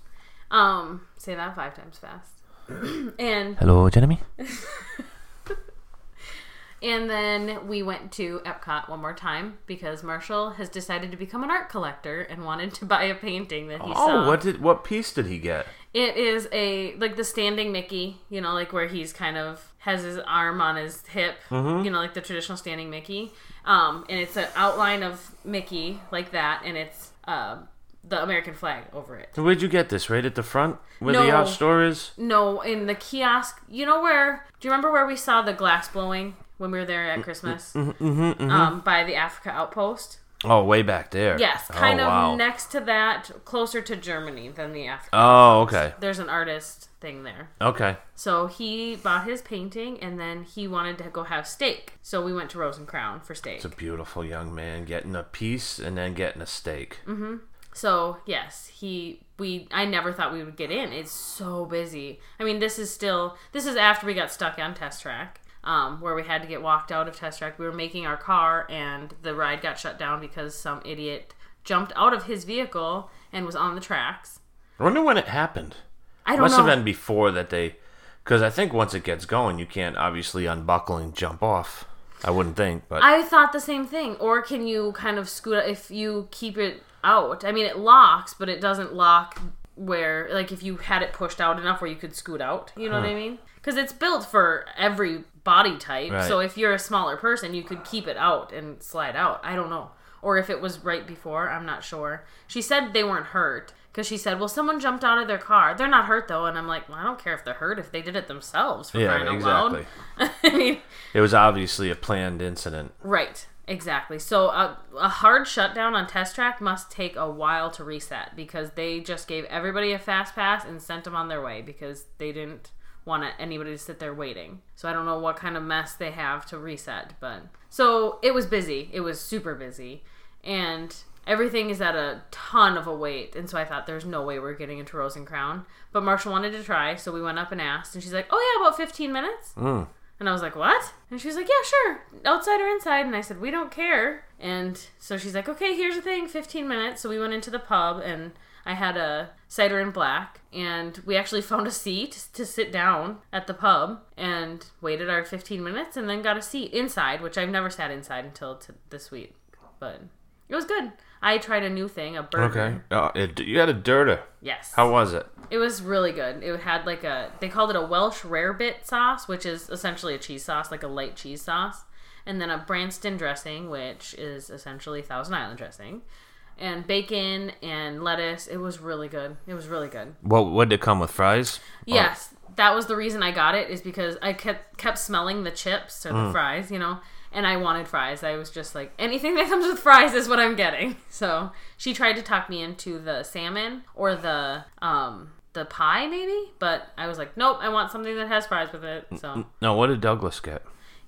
Say that 5 times fast. And hello, Jeremy. And then we went to Epcot one more time because Marshall has decided to become an art collector and wanted to buy a painting that he saw. What piece did he get? It is the standing Mickey, where he's kind of has his arm on his hip, like the traditional standing Mickey. And it's an outline of Mickey like that, and it's the American flag over it. Where'd you get this? Right at the front where the art store is? No, in the kiosk. Do you remember where we saw the glass blowing when we were there at Christmas? By the Africa Outpost? Oh, way back there. Yes, kind of next to that, closer to Germany than the Africa Outpost. Okay. There's an artist thing there. Okay. So he bought his painting, and then he wanted to go have steak. So we went to Rose and Crown for steak. It's a beautiful young man getting a piece and then getting a steak. Mm-hmm. So, yes, I never thought we would get in. It's so busy. I mean, this is after we got stuck on Test Track, where we had to get walked out of Test Track. We were making our car, and the ride got shut down because some idiot jumped out of his vehicle and was on the tracks. I wonder when it happened. I don't know. Must have been before that because I think once it gets going, you can't obviously unbuckle and jump off. I wouldn't think, but... I thought the same thing. Or can you kind of scoot if you keep it out? I mean, it locks, but it doesn't lock where, like, if you had it pushed out enough where you could scoot out, you know what I mean? Because it's built for every body type, Right. so if you're a smaller person, you could keep it out and slide out. I don't know. Or if it was right before, I'm not sure. She said they weren't hurt, because she said, well, someone jumped out of their car. They're not hurt, though, and I'm like, well, I don't care if they're hurt if they did it themselves, for crying out loud. I mean... It was obviously a planned incident. Right. Exactly. So a hard shutdown on Test Track must take a while to reset because they just gave everybody a fast pass and sent them on their way because they didn't want anybody to sit there waiting. So I don't know what kind of mess they have to reset, but so it was busy. It was super busy, and everything is at a ton of a wait. And so I thought there's no way we're getting into Rose and Crown, but Marshall wanted to try, so we went up and asked, and she's like, "Oh yeah, about 15 minutes." And I was like, what? And she was like, yeah, sure. Outside or inside? And I said, we don't care. And so she's like, okay, here's the thing, 15 minutes. So we went into the pub, and I had a cider and black. And we actually found a seat to sit down at the pub and waited our 15 minutes and then got a seat inside, which I've never sat inside until this week. But it was good. I tried a new thing, a burger. Okay. You had a Dirter. Yes. How was it? It was really good. It had like they called it a Welsh Rarebit sauce, which is essentially a cheese sauce, like a light cheese sauce. And then a Branston dressing, which is essentially Thousand Island dressing. And bacon and lettuce. It was really good. It was really good. Well, what did it come with, fries? Yes. That was the reason I got it, is because I kept smelling the chips or the fries, you know. And I wanted fries. I was just like, anything that comes with fries is what I'm getting. So she tried to talk me into the salmon or the pie maybe, but I was like, nope, I want something that has fries with it. So no, what did Douglas get?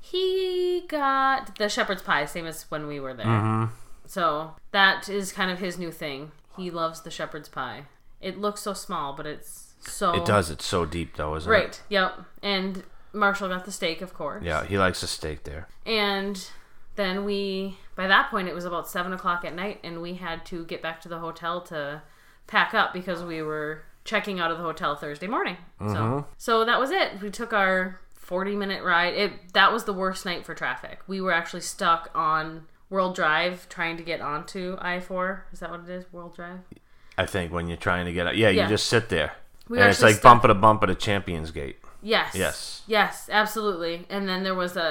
He got the shepherd's pie, same as when we were there. So that is kind of his new thing. He loves the shepherd's pie. It looks so small, but it's so... It does. It's so deep, though, isn't it? Right. Yep. And Marshall got the steak, of course. Yeah, he likes a steak there. And then by that point, it was about 7 o'clock at night, and we had to get back to the hotel to pack up because we were checking out of the hotel Thursday morning. So that was it. We took our 40-minute ride. That was the worst night for traffic. We were actually stuck on World Drive trying to get onto I-4. Is that what it is? World Drive? I think when you're trying to get out. Yeah, you just sit there. And it's like bumper to bumper to Champions Gate. Yes, absolutely. And then there was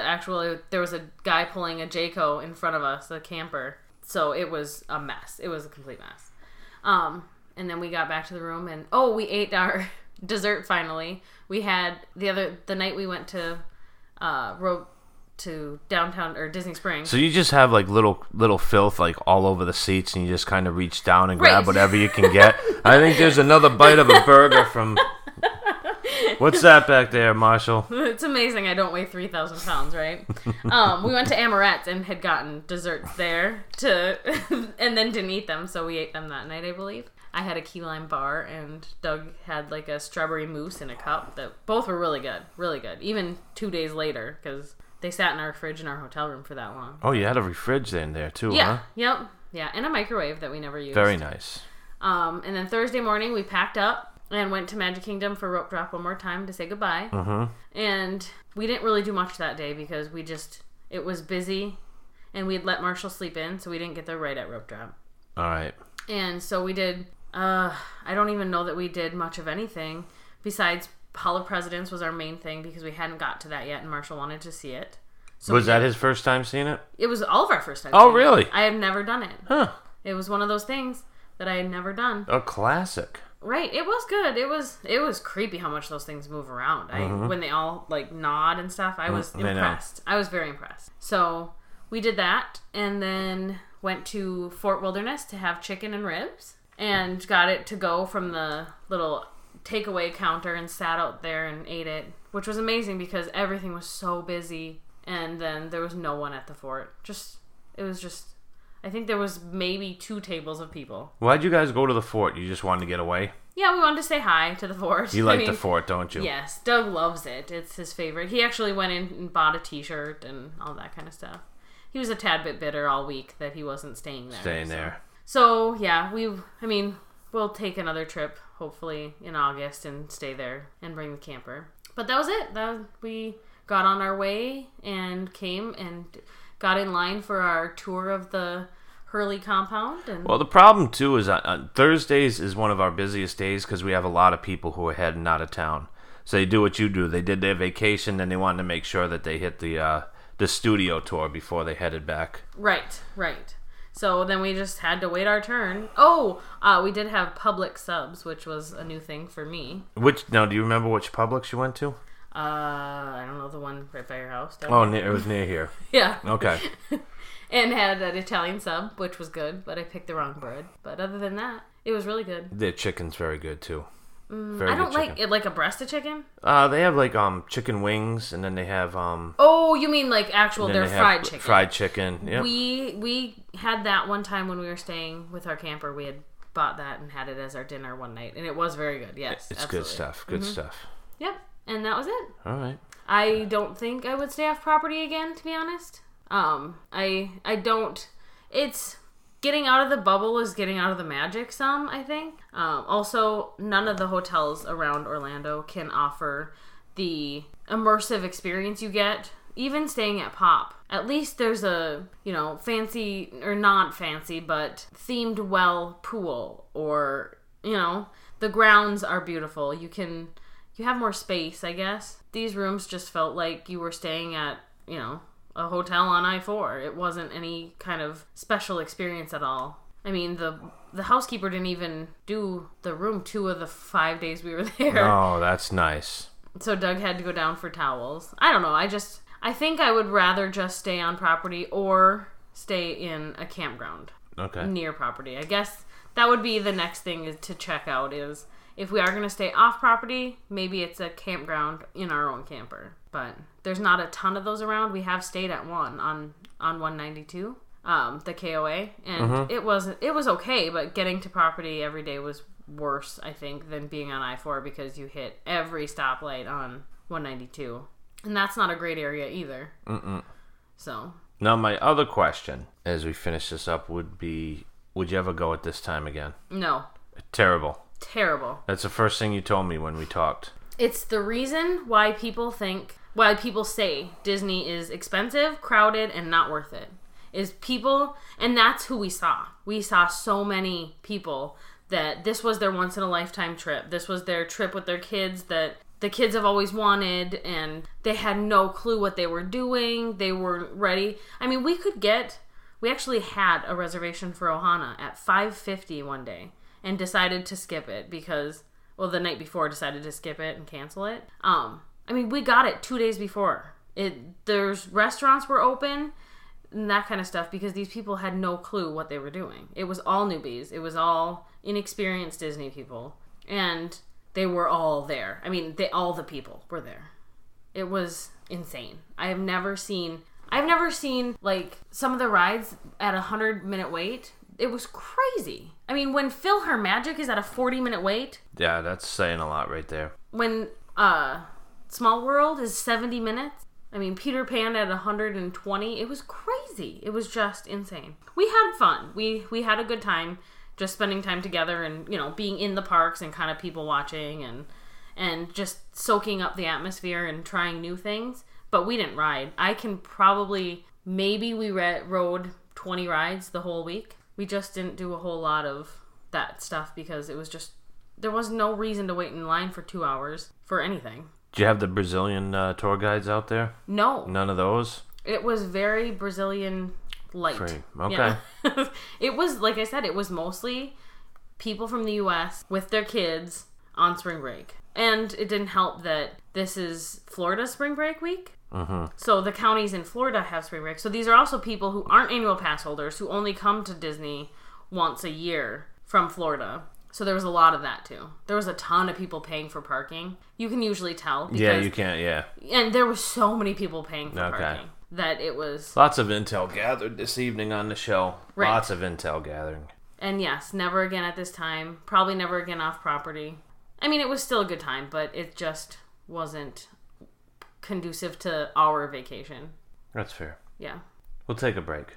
a guy pulling a Jayco in front of us, a camper. So it was a mess. It was a complete mess. And then we got back to the room, and we ate our dessert finally. We had the night we went to downtown or Disney Springs. So you just have like little filth like all over the seats, and you just kind of reach down and grab whatever you can get. I think there's another bite of a burger from... What's that back there, Marshall? It's amazing I don't weigh 3,000 pounds, right? We went to Amorette's and had gotten desserts there and then didn't eat them, so we ate them that night, I believe. I had a key lime bar, and Doug had like a strawberry mousse in a cup. That both were really good, even 2 days later, because they sat in our fridge in our hotel room for that long. Oh, you had a refrige in there too, huh? Yeah, and a microwave that we never used. Very nice. And then Thursday morning we packed up and went to Magic Kingdom for Rope Drop one more time to say goodbye. And we didn't really do much that day because it was busy, and we had let Marshall sleep in, so we didn't get there right at Rope Drop. All right. And so we did, I don't even know that we did much of anything besides Hall of Presidents was our main thing because we hadn't got to that yet, and Marshall wanted to see it. So was that his first time seeing it? It was all of our first time. Oh, really? I had never done it. Huh. It was one of those things that I had never done. A classic. Right, it was good. It was creepy how much those things move around. When they all like nod and stuff, I was impressed. I was very impressed. So we did that, and then went to Fort Wilderness to have chicken and ribs, and got it to go from the little takeaway counter and sat out there and ate it, which was amazing because everything was so busy, and then there was no one at the fort. I think there was maybe 2 tables of people. Why'd you guys go to the fort? You just wanted to get away? Yeah, we wanted to say hi to the fort. You like the fort, don't you? Yes, Doug loves it. It's his favorite. He actually went in and bought a t-shirt and all that kind of stuff. He was a tad bit bitter all week that he wasn't staying there. So yeah, we'll take another trip, hopefully in August, and stay there and bring the camper. But that was it. We got on our way and came and got in line for our tour of the Hurley compound. And Well, the problem, too, is Thursdays is one of our busiest days because we have a lot of people who are heading out of town. So they do what you do. They did their vacation, and they wanted to make sure that they hit the studio tour before they headed back. Right. So then we just had to wait our turn. Oh, we did have Publix subs, which was a new thing for me. Do you remember which Publix you went to? I don't know, the one right by your house. It was near here. Yeah. Okay. And had an Italian sub, which was good, but I picked the wrong bread. But other than that, it was really good. Their chicken's very good, too. I don't like it, like a breast of chicken. They have like chicken wings, and then they have Oh, you mean like actual? They're fried chicken. Fried chicken. Yep. We had that one time when we were staying with our camper. We had bought that and had it as our dinner one night, and it was very good. Yes, it's absolutely. good stuff. Good stuff. Yep, and that was it. All right. I don't think I would stay off property again, to be honest. I don't. It's getting out of the bubble is getting out of the magic some, I think. Also, none of the hotels around Orlando can offer the immersive experience you get, even staying at Pop. At least there's a, fancy, or not fancy, but themed well pool, or, the grounds are beautiful. You have more space, I guess. These rooms just felt like you were staying at, a hotel on I-4. It wasn't any kind of special experience at all. I mean, the housekeeper didn't even do the room 2 of the 5 days we were there. Oh, that's nice. So Doug had to go down for towels. I don't know. I think I would rather just stay on property or stay in a campground. Okay. Near property. I guess that would be the next thing to check out is if we are going to stay off property, maybe it's a campground in our own camper. But there's not a ton of those around. We have stayed at one on 192, the KOA, and it was okay, but getting to property every day was worse, I think, than being on I-4 because you hit every stoplight on 192, and that's not a great area either. So now my other question, as we finish this up, would be: would you ever go at this time again? No. Terrible. That's the first thing you told me when we talked. It's the reason why people say Disney is expensive, crowded, and not worth it. Is people, and that's who we saw. We saw so many people that this was their once-in-a-lifetime trip. This was their trip with their kids that the kids have always wanted, and they had no clue what they were doing. They weren't ready. I mean, we actually had a reservation for Ohana at $5.50 one day and decided to skip it because, the night before decided to skip it and cancel it. I mean, we got it 2 days before. There's restaurants were open and that kind of stuff because these people had no clue what they were doing. It was all newbies. It was all inexperienced Disney people. And they were all there. I mean, all the people were there. It was insane. I've never seen like some of the rides at 100-minute wait. It was crazy. I mean, when Phil Her Magic is at a 40-minute wait. Yeah, that's saying a lot right there. When Small World is 70 minutes. I mean, Peter Pan at 120. It was crazy. It was just insane. We had fun. We had a good time just spending time together and, being in the parks and kind of people watching and just soaking up the atmosphere and trying new things. But we didn't ride. Maybe we rode 20 rides the whole week. We just didn't do a whole lot of that stuff because there was no reason to wait in line for 2 hours for anything. Do you have the Brazilian tour guides out there? No. None of those? It was very Brazilian light. Free. Okay. Yeah. It was, like I said, it was mostly people from the U.S. with their kids on spring break. And it didn't help that this is Florida spring break week. Mm-hmm. So the counties in Florida have spring break. So these are also people who aren't annual pass holders who only come to Disney once a year from Florida. So there was a lot of that too. There was a ton of people paying for parking. You can usually tell. Yeah, you can't, yeah. And there were so many people paying for parking that it was... Lots of intel gathered this evening on the show. Right. Lots of intel gathering. And yes, never again at this time. Probably never again off property. I mean, it was still a good time, but it just wasn't conducive to our vacation. That's fair. Yeah. We'll take a break.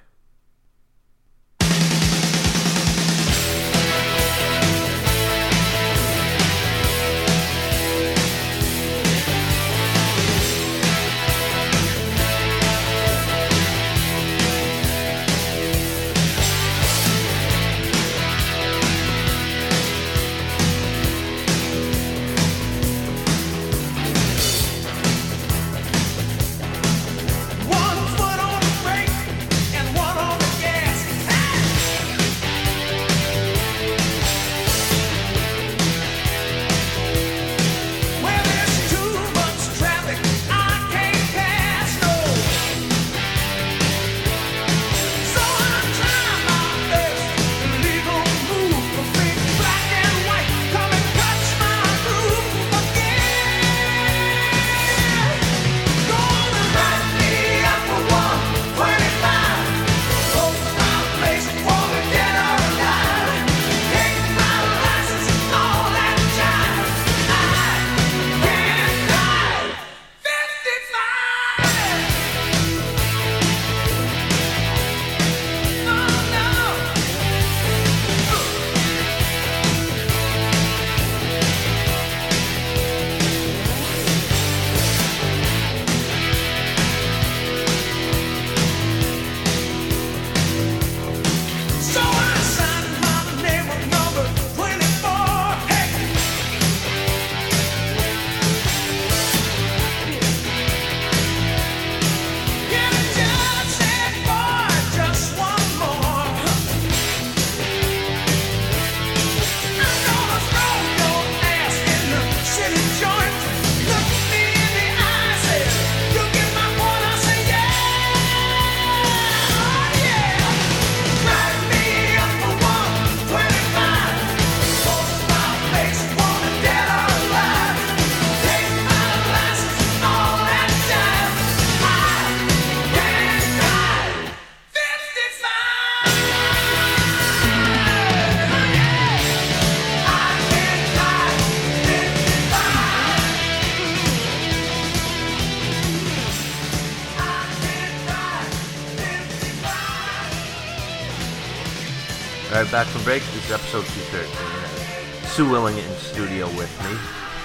All right, back from break. This is episode 213. Sue Willing in studio with me.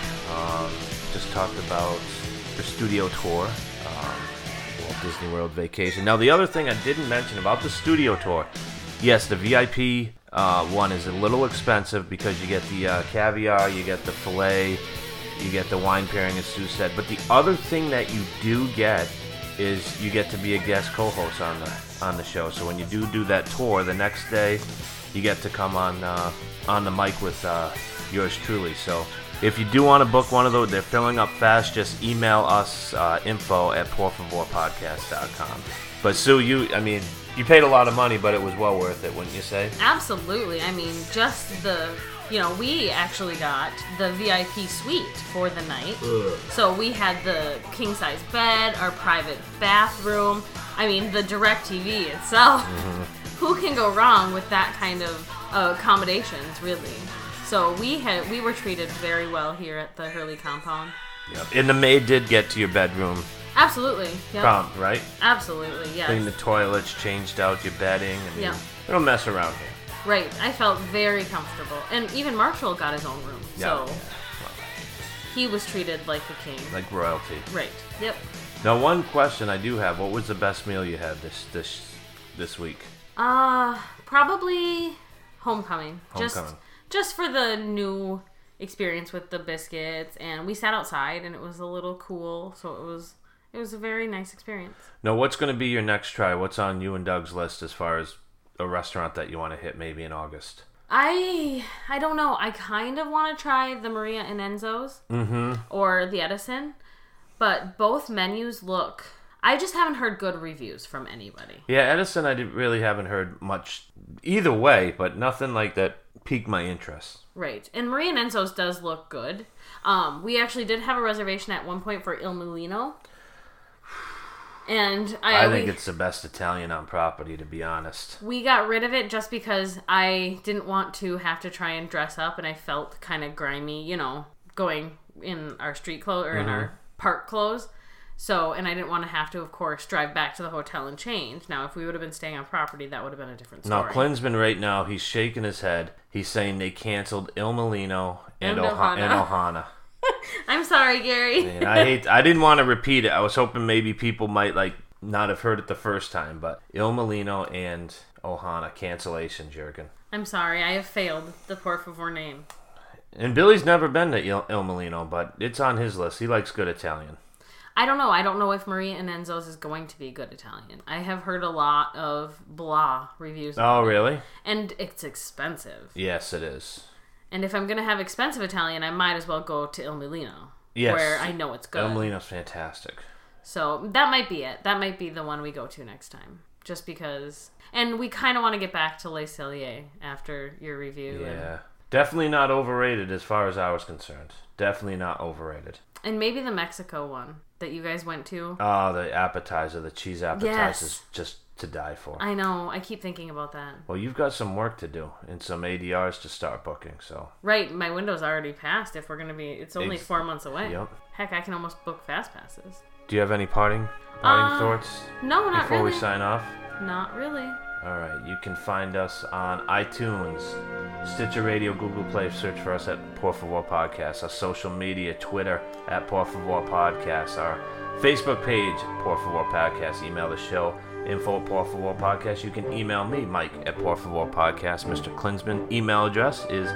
Just talked about the studio tour, Walt Disney World Vacation. Now, the other thing I didn't mention about the studio tour, yes, the VIP one is a little expensive because you get the caviar, you get the filet, you get the wine pairing, as Sue said. But the other thing that you do get is you get to be a guest co-host on the show. So when you do that tour, the next day you get to come on the mic with yours truly. So if you do want to book one of those, they're filling up fast. Just email us info@porfavorpodcast.com. But Sue, you paid a lot of money, but it was well worth it, wouldn't you say? Absolutely. I mean, just we actually got the VIP suite for the night. Ugh. So we had the king-size bed, our private bathroom. I mean, the DirecTV itself. Mm-hmm. Who can go wrong with that kind of accommodations, really? So we were treated very well here at the Hurley compound. Yep. And the maid did get to your bedroom. Absolutely. Yep. Prompt, right? Absolutely, yes. Cleaned the toilets, changed out your bedding. I mean, yep. They don't mess around here. Right. I felt very comfortable. And even Marshall got his own room. Yeah. So he was treated like a king. Like royalty. Right. Yep. Now, one question I do have. What was the best meal you had this week? Probably Homecoming. Homecoming. Just for the new experience with the biscuits, and we sat outside and it was a little cool, so it was a very nice experience. Now, what's going to be your next try? What's on you and Doug's list as far as a restaurant that you want to hit maybe in August? I don't know. I kind of want to try the Maria and Enzo's or the Edison, but both menus look... I just haven't heard good reviews from anybody. Yeah, Edison, I really haven't heard much either way, but nothing like that piqued my interest. Right. And Maria and Enzo's does look good. We actually did have a reservation at one point for Il Mulino. And I think it's the best Italian on property, to be honest. We got rid of it just because I didn't want to have to try and dress up, and I felt kind of grimy, going in our street clothes or in our park clothes. So, and I didn't want to have to, of course, drive back to the hotel and change. Now, if we would have been staying on property, that would have been a different story. Now, Klinsman right now, he's shaking his head. He's saying they canceled Il Mulino and Ohana. I'm sorry, Gary. Man, I didn't want to repeat it. I was hoping maybe people might not have heard it the first time, but Il Mulino and Ohana, cancellation, Jurgen. I'm sorry, I have failed the Por Favor name. And Billy's never been to Il Mulino, but it's on his list. He likes good Italian. I don't know. I don't know if Maria and Enzo's is going to be good Italian. I have heard a lot of blah reviews. Oh, really? And it's expensive. Yes, it is. And if I'm going to have expensive Italian, I might as well go to Il Mulino. Yes. Where I know it's good. Il Mulino's fantastic. So that might be it. That might be the one we go to next time. Just because... And we kind of want to get back to Les Celliers after your review. Yeah. Definitely not overrated as far as I was concerned. Definitely not overrated. And maybe the Mexico one that you guys went to. Oh, the appetizer, the cheese appetizer is yes. just to die for. I know. I keep thinking about that. Well, you've got some work to do and some ADRs to start booking, so. Right. My window's already passed if we're going to be... It's only 4 months away. Yep. Heck, I can almost book fast passes. Do you have any parting thoughts? No, not before really. we sign off? Not really. All right. You can find us on iTunes, Stitcher Radio, Google Play. Search for us at Por Favor Podcast. Our social media, Twitter at Por Favor Podcast. Our Facebook page, Por Favor Podcast. Email the show, info@Por Favor Podcast. You can email me, Mike, at Por Favor Podcast. Mr. Klinsman, email address is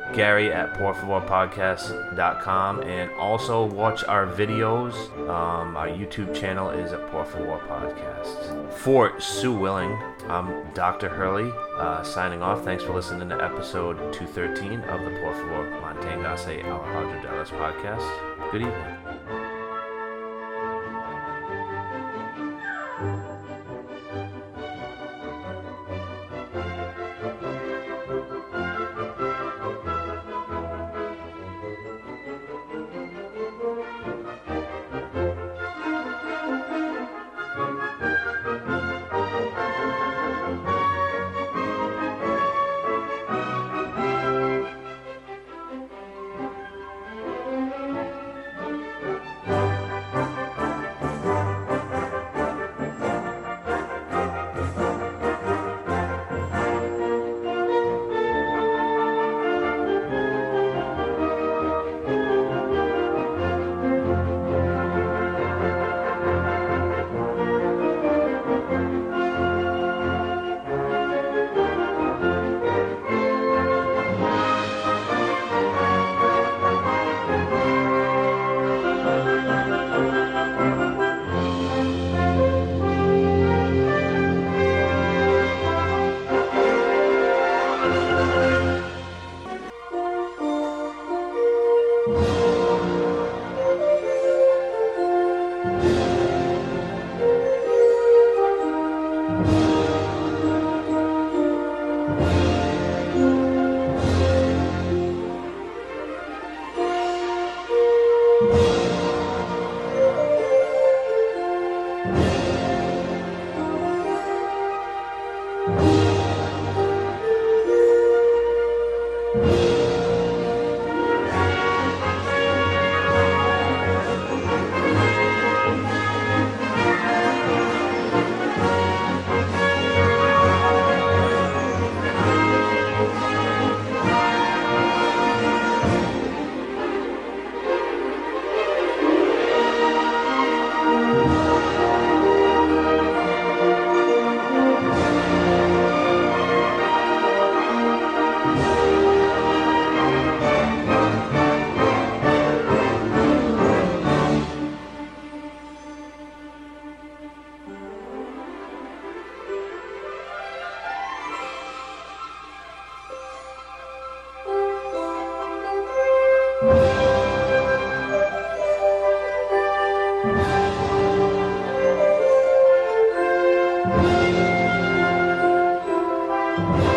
Gary@PorFavorPodcast.com, and also watch our videos. Our YouTube channel is at Por Favor Podcast. For Sue Willing, I'm Dr. Hurley, signing off. Thanks for listening to episode 213 of the Por Favor Manténgase Alejandro Dallas podcast. Good evening. Bye.